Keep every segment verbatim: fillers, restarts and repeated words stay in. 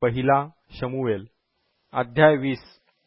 पहिला शमूएल अध्याय वीस।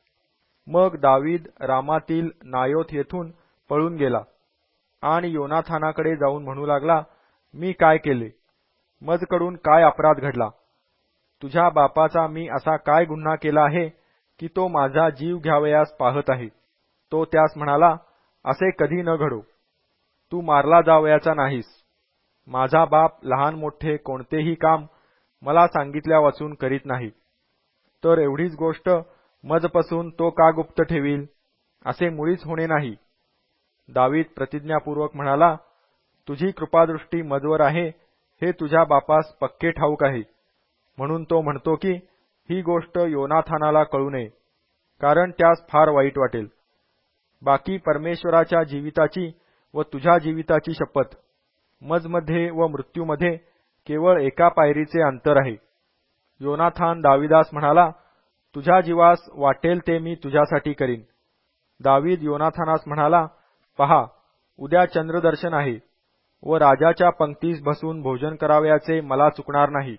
मग दावीद रामातील नायोथ येथून पळून गेला आणि योनाथानाकडे जाऊन म्हणू लागला, मी काय केले? मजकडून काय अपराध घडला? तुझ्या बापाचा मी असा काय गुन्हा केला आहे की तो माझा जीव घ्यावयास पाहत आहे? तो त्यास म्हणाला, असे कधी न घडो, तू मारला जावयाचा नाहीस। माझा बाप लहान मोठे कोणतेही काम मला सांगितल्या वाचून करीत नाही, तर एवढीच गोष्ट मजपासून तो का गुप्त ठेवील? असे मुळीच होणे नाही। दावीद प्रतिज्ञापूर्वक म्हणाला, तुझी कृपादृष्टी मजवर आहे हे तुझ्या बापास पक्के ठाऊक आहे, म्हणून तो म्हणतो की ही गोष्ट योनाथानाला कळू नये, कारण त्यास फार वाईट वाटेल। बाकी परमेश्वराच्या जीविताची व तुझ्या जीविताची शपथ, मजमध्ये व मृत्यूमध्ये केवळ एका पायरीचे अंतर आहे। योनाथान दाविदास म्हणाला, तुझ्या जीवास वाटेल ते मी तुझ्यासाठी करीन। दावीद योनाथानास म्हणाला, पहा, उद्या चंद्रदर्शन आहे व राजाच्या पंक्तीस बसून भोजन करावयाचे मला चुकणार नाही,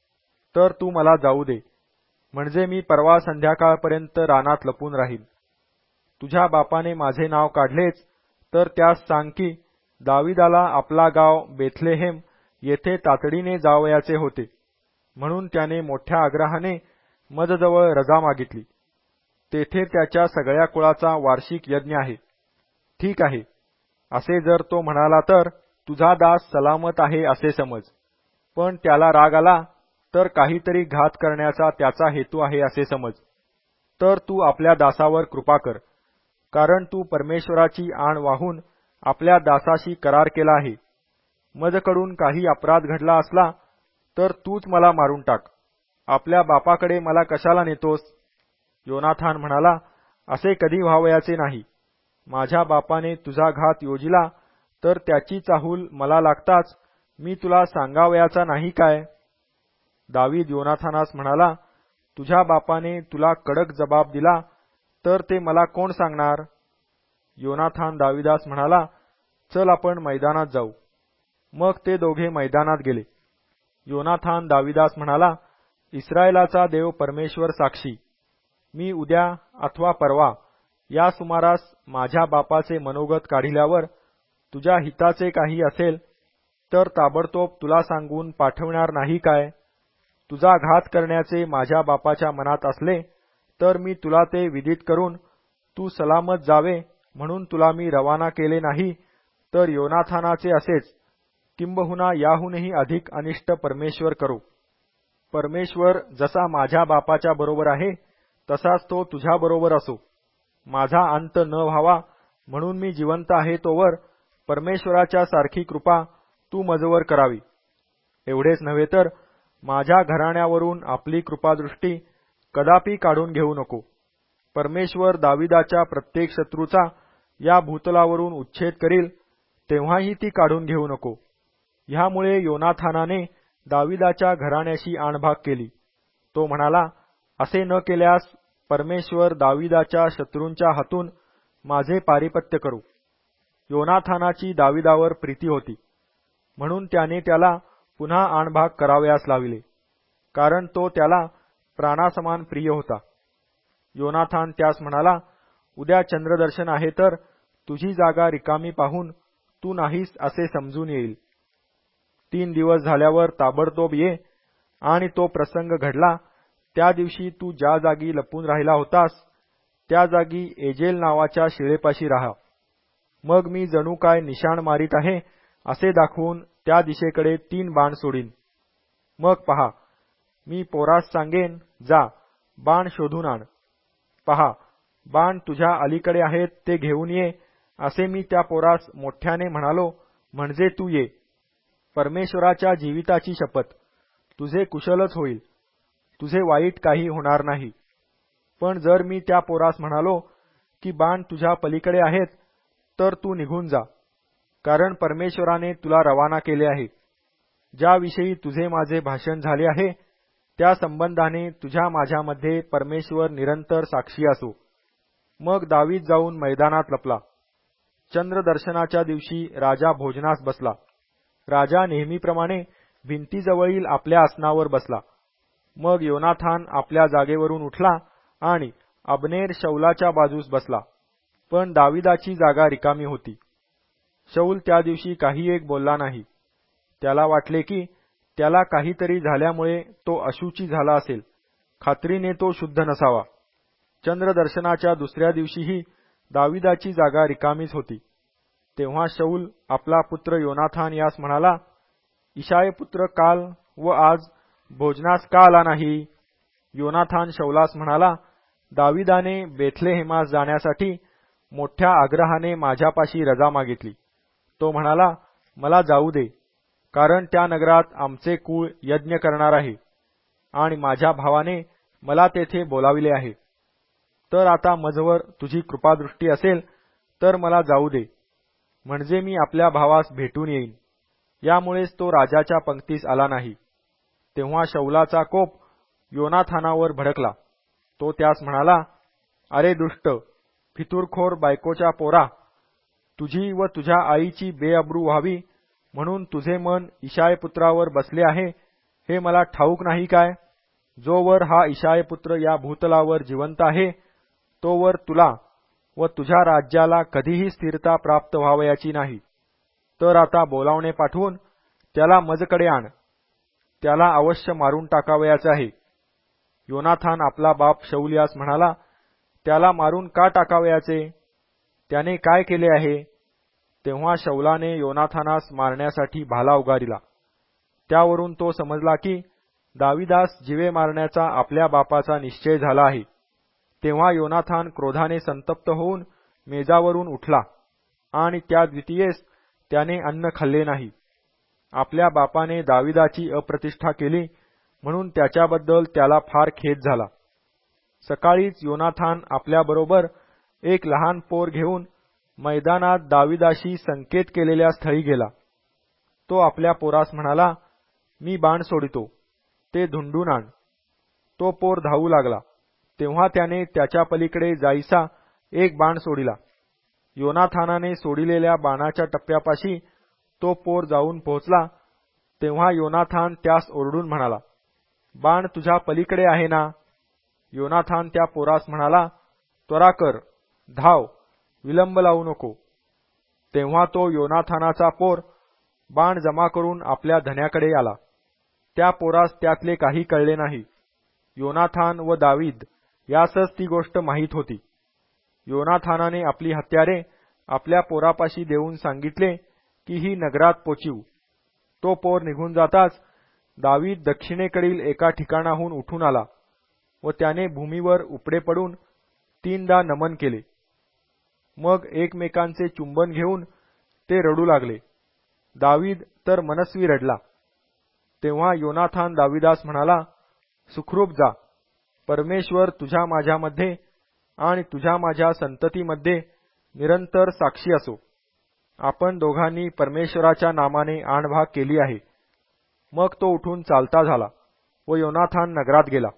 तर तू मला जाऊ दे, म्हणजे मी परवा संध्याकाळपर्यंत रानात लपून राहीन। तुझ्या बापाने माझे नाव काढलेच तर त्यास सांग की दाविदाला आपला गाव बेथलेहेम येथे तातडीने जावयाचे होते, म्हणून त्याने मोठ्या आग्रहाने मजजवळ रजा मागितली। तेथे त्याच्या सगळ्या कुळाचा वार्षिक यज्ञ आहे। ठीक आहे, असे जर तो म्हणाला तर तुझा दास सलामत आहे असे समज, पण त्याला राग आला तर काहीतरी घात करण्याचा त्याचा हेतू आहे असे समज, तर तू आपल्या दासावर कृपा कर, कारण तू परमेश्वराची आण वाहून आपल्या दासाशी करार केला आहे। मजकडून काही अपराध घडला असला तर तूच मला मारून टाक, आपल्या बापाकडे मला कशाला नेतोस? योनाथान म्हणाला, असे कधी व्हावयाचे नाही। माझ्या बापाने तुझा घात योजिला तर त्याची चाहूल मला लागताच मी तुला सांगावयाचा नाही काय? दावीद योनाथानास म्हणाला, तुझ्या बापाने तुला कडक जबाब दिला तर ते मला कोण सांगणार? योनाथान दाविदास म्हणाला, चल आपण मैदानात जाऊ। मग ते दोघे मैदानात गेले। योनाथान दाविदास म्हणाला, इस्रायलाचा देव परमेश्वर साक्षी, मी उद्या अथवा परवा या सुमारास माझ्या बापाचे मनोगत काढिल्यावर तुझ्या हिताचे काही असेल तर ताबडतोब तुला सांगून पाठविणार नाही काय? तुझा घात करण्याचे माझ्या बापाच्या मनात असले तर मी तुला ते विदित करून तू सलामत जावे म्हणून तुला मी रवाना केले नाही, तर योनाथानाचे असेच, किंबहुना याहूनही अधिक अनिष्ट परमेश्वर करो। परमेश्वर जसा माझ्या बापाच्या बरोबर आहे तसाच तो तुझ्या बरोबर असो। माझा अंत न व्हावा म्हणून मी जिवंत आहे तोवर परमेश्वराच्या सारखी कृपा तू मजवर करावी। एवढेच नव्हे तर माझ्या घराण्यावरून आपली कृपादृष्टी कदापि काढून घेऊ नको। परमेश्वर दाविदाच्या प्रत्येक शत्रूचा या भूतलावरून उच्छेद करील तेव्हाही ती काढून घेऊ नको। ह्यामुळे योनाथानाने दाविदाच्या घराण्याशी आणभाग केली। तो म्हणाला, असे न केल्यास परमेश्वर दाविदाच्या शत्रूंच्या हातून माझे पारिपत्य करू। योनाथानाची दाविदावर प्रीती होती, म्हणून त्याने त्याला पुन्हा आणभाग करावयास लाविले, कारण तो त्याला प्राणासमान प्रिय होता। योनाथान त्यास म्हणाला, उद्या चंद्रदर्शन आहे तर तुझी जागा रिकामी पाहून तू नाहीस असे समजून येईल। तीन दिवस झाल्यावर ताबडतोब ये, आणि तो प्रसंग घडला त्या दिवशी तू ज्या जागी लपून राहिला होतास त्या जागी एजेल नावाच्या शिळेपाशी राहा। मग मी जणू काय निशाण मारित आहे असे दाखवून त्या दिशेकडे तीन बाण सोडीन। मग पहा, मी पोरास सांगेन, जा बाण शोधून आण। पहा, बाण तुझ्या अलीकडे आहेत ते घेऊन ये असे मी त्या पोरास मोठ्याने म्हणालो, म्हणजे तू ये। परमेश्वराच्या जीविताची शपथ, तुझे कुशलच होईल, तुझे वाईट काही होणार नाही। पण जर मी त्या पोरास म्हणालो की बाण तुझ्या पलीकडे आहेत, तर तू निघून जा, कारण परमेश्वराने तुला रवाना केले आहे। ज्याविषयी तुझे माझे भाषण झाले आहे त्या संबंधाने तुझ्या माझ्यामध्ये परमेश्वर निरंतर साक्षी असो। मग दावीद जाऊन मैदानात लपला। चंद्रदर्शनाच्या दिवशी राजा भोजनास बसला। राजा नेहमीप्रमाणे भिंतीजवळील आपल्या आसनावर बसला। मग योनाथान आपल्या जागेवरून उठला आणि अब्नेर शौलाच्या बाजूस बसला, पण दाविदाची जागा रिकामी होती. शौल त्या दिवशी काही एक बोलला नाही. त्याला वाटले की त्याला काहीतरी झाल्यामुळे तो अशुची झाला असेल. खात्रीने तो शुद्ध नसावा. चंद्रदर्शनाच्या दुसऱ्या दिवशीही दाविदाची जागा रिकामीच होती. तेव्हा शौल आपला पुत्र योनाथान यास म्हणाला, इशाय पुत्र काल व आज भोजनास का आला नाही? योनाथान शौलास म्हणाला, दाविदाने बेथलेहेमास जाण्यासाठी मोठ्या आग्रहाने माझ्यापाशी रजा मागितली. तो म्हणाला, मला जाऊ दे, कारण त्या नगरात आमचे कुळ यज्ञ करणार आहे आणि माझ्या भावाने मला तेथे बोलाविले आहे. तर आता मजवर तुझी कृपादृष्टी असेल तर मला जाऊ दे, म्हणजे मी आपल्या भावास भेटून येईन. यामुळेच तो राजाच्या पंक्तीस आला नाही. तेव्हा शौलाचा कोप योनाथानावर भडकला. तो त्यास म्हणाला, अरे दुष्ट, फितूरखोर बायकोच्या पोरा, तुझी व तुझ्या आईची बेअब्रू व्हावी म्हणून तुझे मन इशाय पुत्रावर बसले आहे, हे मला ठाऊक नाही काय? जोवर हा इशाय पुत्र या भूतलावर जिवंत आहे, तोवर तुला व तुझ्या राज्याला कधीही स्थिरता प्राप्त व्हावयाची नाही. तर आता बोलावणे पाठवून त्याला मजकडे आण. त्याला अवश्य मारून टाकावयाचे आहे. योनाथान आपला बाप शौल यास म्हणाला, त्याला मारून का टाकावयाचे? त्याने काय केले आहे? तेव्हा शौलाने योनाथानास मारण्यासाठी भाला उगारिला. त्यावरून तो समजला की दाविदास जीवे मारण्याचा आपल्या बापाचा निश्चय झाला आहे. तेव्हा योनाथान क्रोधाने संतप्त होऊन मेजावरून उठला आणि त्या द्वितीयेस त्याने अन्न खाल्ले नाही. आपल्या बापाने दाविदाची अप्रतिष्ठा केली म्हणून त्याच्याबद्दल त्याला फार खेद झाला. सकाळीच योनाथान आपल्याबरोबर एक लहान पोर घेऊन मैदानात दाविदाशी संकेत केलेल्या स्थळी गेला. तो आपल्या पोरास म्हणाला, मी बाण सोडितो, ते धुंडून आण. तो पोर धावू लागला. तेव्हा त्याने त्याच्या पलीकडे जाईसा एक बाण सोडिला. योनाथानाने सोडिलेल्या बाणाच्या टप्प्यापाशी तो पोर जाऊन पोहोचला. तेव्हा योनाथान त्यास ओरडून म्हणाला, बाण तुझ्या पलीकडे आहे ना? योनाथान त्या पोरास म्हणाला, त्वरा कर, धाव, विलंब लावू नको. तेव्हा तो योनाथानाचा पोर बाण जमा करून आपल्या धन्याकडे आला. त्या पोरास त्यातले काही कळले नाही. योनाथान व दावीद यासच ती गोष्ट माहीत होती. योनाथानाने आपली हत्यारे आपल्या पोरापाशी देऊन सांगितले की ही नगरात पोचिव. तो पोर निघून जाताच दावीद दक्षिणेकडील एका ठिकाणाहून उठून आला व त्याने भूमीवर उपडे पडून तीनदा नमन केले. मग एकमेकांचे चुंबन घेऊन ते रडू लागले. दावीद तर मनस्वी रडला. तेव्हा योनाथान दाविदास म्हणाला, सुखरूप जा. परमेश्वर तुझ्या माझ्यामध्ये आणि तुझ्या माझ्या संततीमध्ये निरंतर साक्षी असो. आपण दोघांनी परमेश्वराच्या नामाने आणभाग केली आहे. मग तो उठून चालता झाला व योनाथान नगरात गेला.